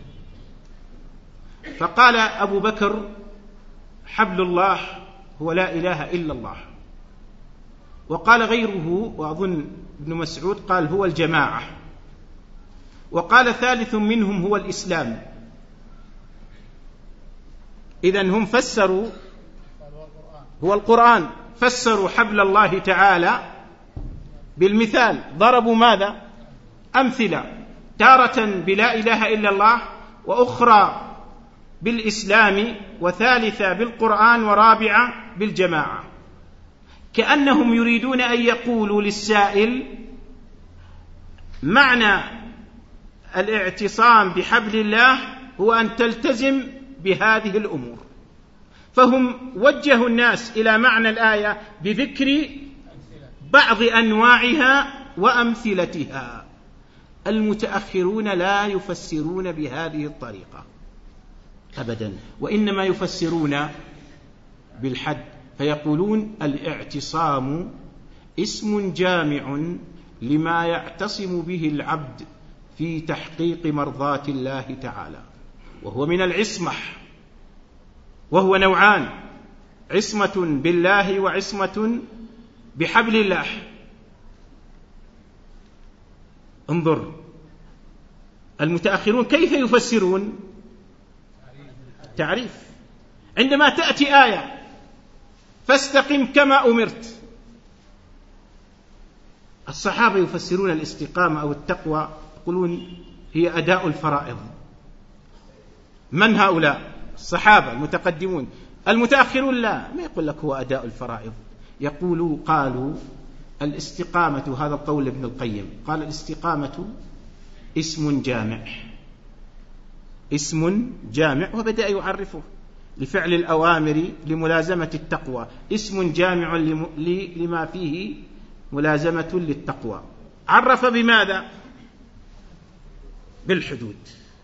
Speaker 1: فقال أبو بكر: حبل الله هو لا إله إلا الله. وقال غيره، وأظن ابن مسعود، قال هو الجماعة. وقال ثالث منهم هو الإسلام. إذن هم فسروا هو القرآن، فسروا حبل الله تعالى بالمثال، ضربوا ماذا؟ أمثلة، تارة بلا إله إلا الله، وأخرى بالإسلام، وثالثة بالقرآن، ورابعة بالجماعة. كأنهم يريدون أن يقولوا للسائل: معنى الاعتصام بحبل الله هو أن تلتزم بهذه الأمور. فهم وجهوا الناس إلى معنى الآية بذكر بعض أنواعها وأمثلتها. المتأخرون لا يفسرون بهذه الطريقة أبدا، وإنما يفسرون بالحد، فيقولون: الاعتصام اسم جامع لما يعتصم به العبد في تحقيق مرضات الله تعالى، وهو من العصمة، وهو نوعان: عصمة بالله وعصمة بحبل الله. انظر المتأخرون كيف يفسرون؟ تعريف. عندما تأتي آية: فاستقم كما أمرت، الصحابة يفسرون الاستقامة أو التقوى، يقولون هي أداء الفرائض. من هؤلاء؟ الصحابة المتقدمون. المتأخرون لا، ما يقول لك هو أداء الفرائض، يقولوا قالوا الاستقامة، هذا قول ابن القيم، قال الاستقامة اسم جامع، اسم جامع، وبدأ يعرفه لفعل الأوامر لملازمة التقوى، اسم جامع لما فيه ملازمة للتقوى. عرف بماذا؟ بالحدود.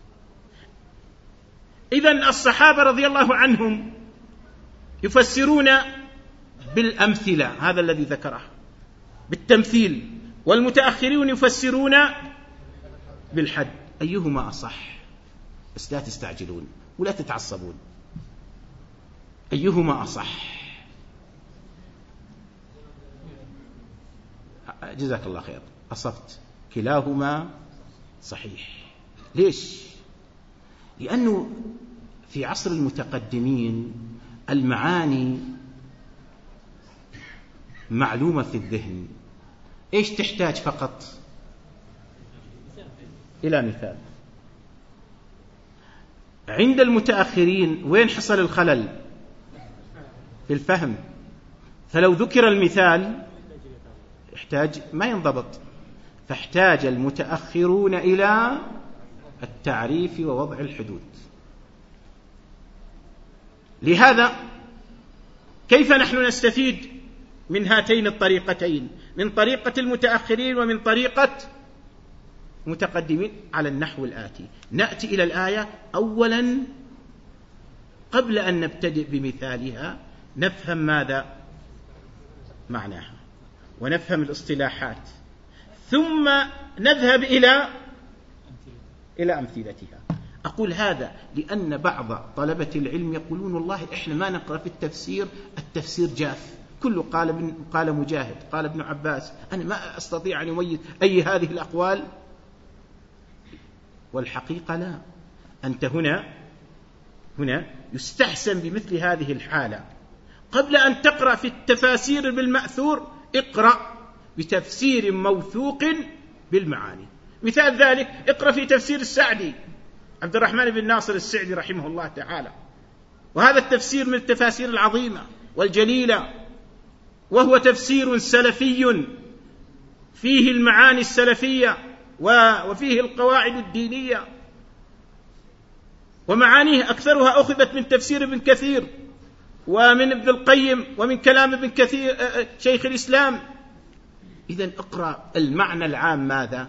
Speaker 1: إذن الصحابة رضي الله عنهم يفسرون بالأمثلة، هذا الذي ذكره بالتمثيل، والمتأخرون يفسرون بالحد. أيهما أصح؟ بس لا تستعجلون ولا تتعصبون. أيهما أصح؟ جزاك الله خير، أصبت، كلاهما صحيح. ليش؟ لأنه في عصر المتقدمين المعاني معلومة في الذهن. إيش تحتاج فقط؟ إلى مثال. عند المتأخرين وين حصل الخلل؟ في الفهم. فلو ذكر المثال يحتاج ما ينضبط، فاحتاج المتأخرون إلى التعريف ووضع الحدود. لهذا كيف نحن نستفيد من هاتين الطريقتين، من طريقة المتأخرين ومن طريقة المتقدمين؟ على النحو الآتي: نأتي إلى الآية أولا قبل أن نبتدئ بمثالها، نفهم ماذا معناها ونفهم الاصطلاحات، ثم نذهب إلى إلى أمثلتها. أقول هذا لأن بعض طلبة العلم يقولون: والله إحنا ما نقرأ في التفسير، التفسير جاف، كله قال ابن قال مجاهد، قال ابن عباس، أنا ما أستطيع أن أميز أي هذه الأقوال. والحقيقة لا، أنت هنا هنا يستحسن بمثل هذه الحالة قبل أن تقرأ في التفاسير بالمأثور، اقرأ بتفسير موثوق بالمعاني. مثال ذلك: اقرأ في تفسير السعدي، عبد الرحمن بن ناصر السعدي رحمه الله تعالى، وهذا التفسير من التفاسير العظيمة، والجليلة، وهو تفسير سلفي فيه المعاني السلفية وفيه القواعد الدينية، ومعانيه أكثرها أخذت من تفسير ابن كثير ومن ابن القيم ومن كلام ابن كثير شيخ الإسلام. إذن اقرأ المعنى العام ماذا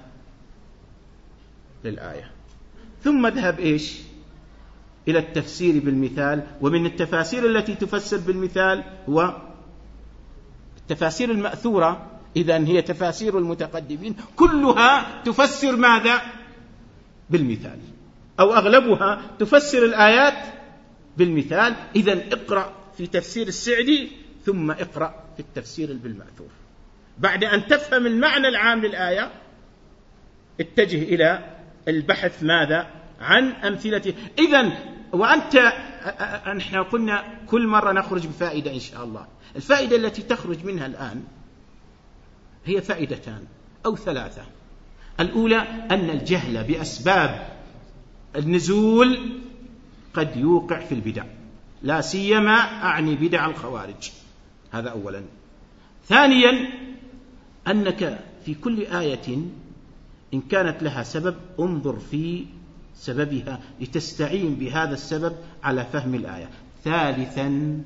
Speaker 1: للآية، ثم اذهب إيش إلى التفسير بالمثال. ومن التفاسير التي تفسر بالمثال هو التفاسير المأثورة، إذن هي تفاسير المتقدمين كلها تفسر ماذا بالمثال، أو أغلبها تفسر الآيات بالمثال. إذن اقرأ في تفسير السعدي ثم اقرأ في التفسير بالمأثور. بعد أن تفهم المعنى العام للآية اتجه إلى البحث ماذا عن أمثلته. إذن وأنت نحن قلنا كل مرة نخرج بفائدة إن شاء الله. الفائدة التي تخرج منها الآن هي فائدتان أو ثلاثة. الأولى أن الجهل بأسباب النزول قد يوقع في البدع، لا سيما أعني بدع الخوارج، هذا أولا. ثانيا أنك في كل آية إن كانت لها سبب انظر في سببها لتستعين بهذا السبب على فهم الآية. ثالثا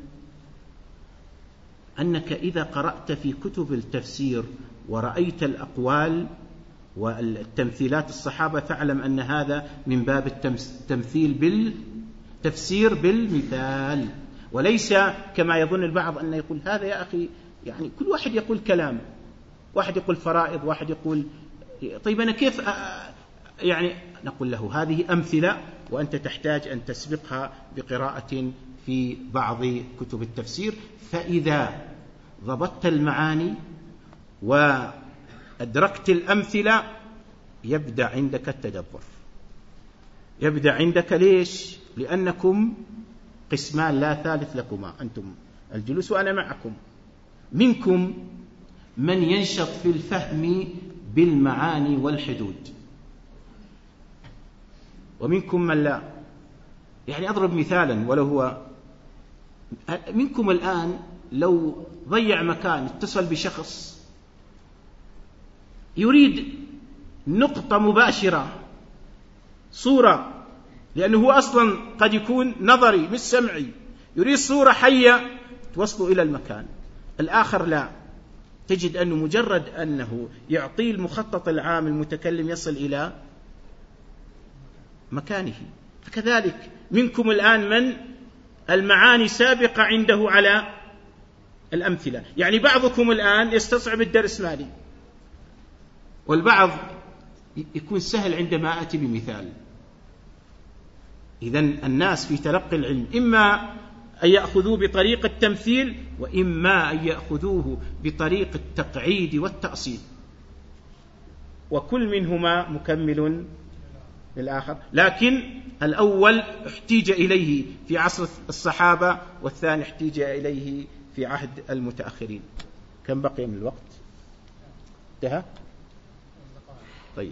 Speaker 1: أنك إذا قرأت في كتب التفسير ورأيت الأقوال والتمثيلات الصحابة تعلم أن هذا من باب التمثيل بالتفسير بالمثال، وليس كما يظن البعض أن يقول هذا يا أخي يعني كل واحد يقول كلام، واحد يقول فرائض، واحد يقول طيب أنا كيف يعني نقول له هذه أمثلة وأنت تحتاج أن تسبقها بقراءة في بعض كتب التفسير. فإذا ضبطت المعاني وأدركت الأمثلة يبدأ عندك التدبر، يبدأ عندك ليش؟ لأنكم قسمان لا ثالث لكما، أنتم الجلوس وأنا معكم. منكم من ينشط في الفهم بالمعاني والحدود، ومنكم من لا. يعني أضرب مثالا ولو هو منكم الآن لو ضيع مكان اتصل بشخص يريد نقطة مباشرة صورة، لأنه هو أصلا قد يكون نظري مش سمعي، يريد صورة حية توصله إلى المكان. الآخر لا، تجد أنه مجرد أنه يعطي المخطط العام المتكلم يصل إلى مكانه. فكذلك منكم الآن من المعاني سابقة عنده على الأمثلة. يعني بعضكم الآن يستصعب الدرس مالي، والبعض يكون سهل عندما أتي بمثال. إذن الناس في تلقي العلم إما أن يأخذوه بطريق التمثيل وإما أن يأخذوه بطريق التقعيد والتأصيل، وكل منهما مكمل للآخر. لكن الأول احتيج إليه في عصر الصحابة، والثاني احتيج إليه في عهد المتأخرين. كم بقي من الوقت؟ انتهى؟ طيب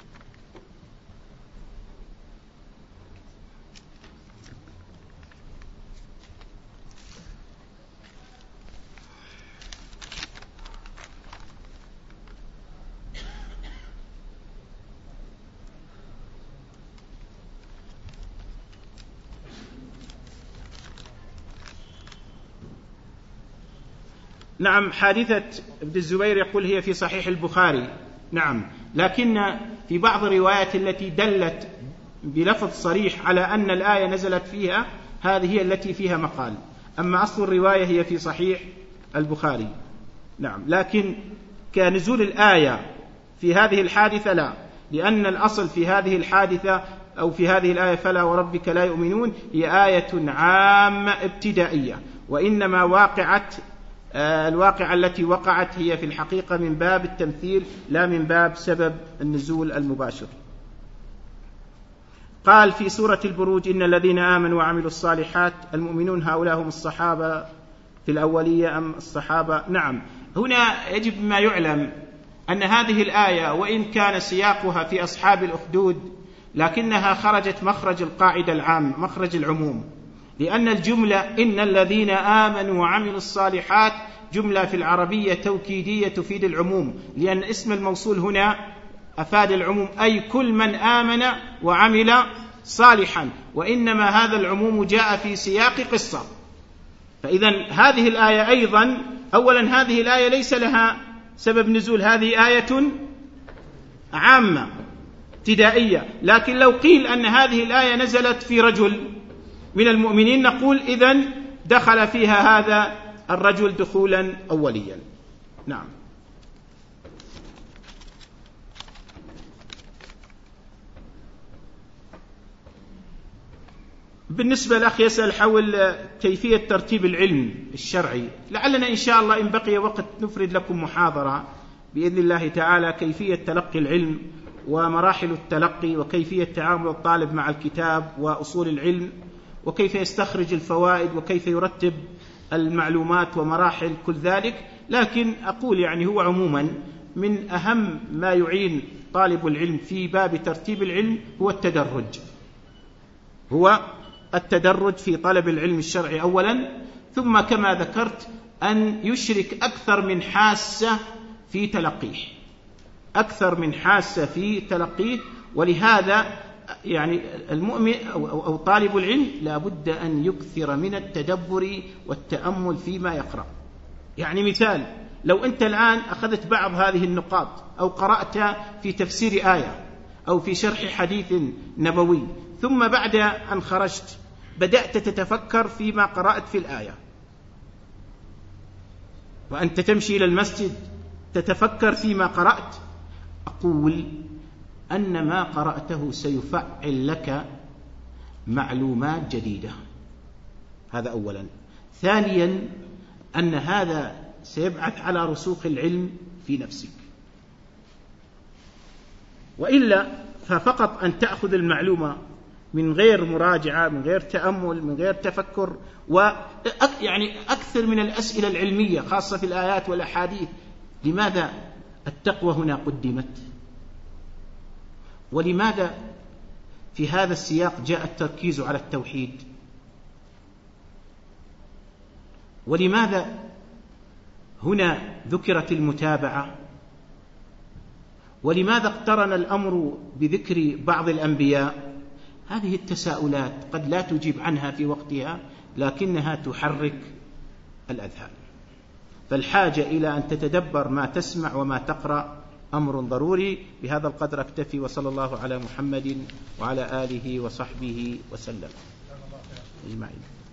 Speaker 1: نعم، حادثة ابن الزبير يقول هي في صحيح البخاري، نعم، لكن في بعض الروايات التي دلت بلفظ صريح على أن الآية نزلت فيها هذه هي التي فيها مقال، أما أصل الرواية هي في صحيح البخاري. نعم، لكن كنزول الآية في هذه الحادثة لا، لأن الأصل في هذه الحادثة أو في هذه الآية فلا وربك لا يؤمنون هي آية عامة ابتدائية، وإنما واقعت الواقعة التي وقعت هي في الحقيقة من باب التمثيل لا من باب سبب النزول المباشر. قال في سورة البروج إن الذين آمنوا وعملوا الصالحات المؤمنون هؤلاء هم الصحابة في الأولية أم الصحابة؟ نعم، هنا يجب ما يعلم أن هذه الآية وإن كان سياقها في أصحاب الأخدود لكنها خرجت مخرج القاعدة العام، مخرج العموم، لأن الجملة إن الذين آمنوا وعملوا الصالحات جملة في العربية توكيدية تفيد العموم، لأن اسم الموصول هنا أفاد العموم، أي كل من آمن وعمل صالحا، وإنما هذا العموم جاء في سياق قصة. فإذا هذه الآية أيضا، أولا هذه الآية ليس لها سبب نزول، هذه آية عامة ابتدائية، لكن لو قيل أن هذه الآية نزلت في رجل من المؤمنين نقول إذن دخل فيها هذا الرجل دخولا أوليا. نعم. بالنسبة لأخ يسأل حول كيفية ترتيب العلم الشرعي، لعلنا إن شاء الله إن بقي وقت نفرد لكم محاضرة بإذن الله تعالى كيفية تلقي العلم ومراحل التلقي، وكيفية تعامل الطالب مع الكتاب وأصول العلم، وكيف يستخرج الفوائد، وكيف يرتب المعلومات ومراحل كل ذلك. لكن أقول يعني هو عموما من أهم ما يعين طالب العلم في باب ترتيب العلم هو التدرج، هو التدرج في طلب العلم الشرعي أولا، ثم كما ذكرت أن يشرك أكثر من حاسة في تلقيه، أكثر من حاسة في تلقيه. ولهذا يعني المؤمن أو, أو, أو طالب العلم لا بد أن يكثر من التدبر والتأمل فيما يقرأ. يعني مثال، لو أنت الآن أخذت بعض هذه النقاط أو قرأت في تفسير آية أو في شرح حديث نبوي، ثم بعد أن خرجت بدأت تتفكر فيما قرأت في الآية، وأنت تمشي إلى المسجد تتفكر فيما قرأت، أقول أن ما قرأته سيفعل لك معلومات جديدة، هذا أولا. ثانيا أن هذا سيبعث على رسوخ العلم في نفسك، وإلا ففقط أن تأخذ المعلومة من غير مراجعة، من غير تأمل، من غير تفكر، ويعني أكثر من الأسئلة العلمية خاصة في الآيات والأحاديث. لماذا التقوى هنا قدمت؟ ولماذا في هذا السياق جاء التركيز على التوحيد؟ ولماذا هنا ذكرت المتابعة؟ ولماذا اقترن الأمر بذكر بعض الأنبياء؟ هذه التساؤلات قد لا تجيب عنها في وقتها، لكنها تحرك الأذهان. فالحاجة إلى أن تتدبر ما تسمع وما تقرأ أمر ضروري. بهذا القدر أكتفي، وصلى الله على محمد وعلى آله وصحبه وسلم أجمعين.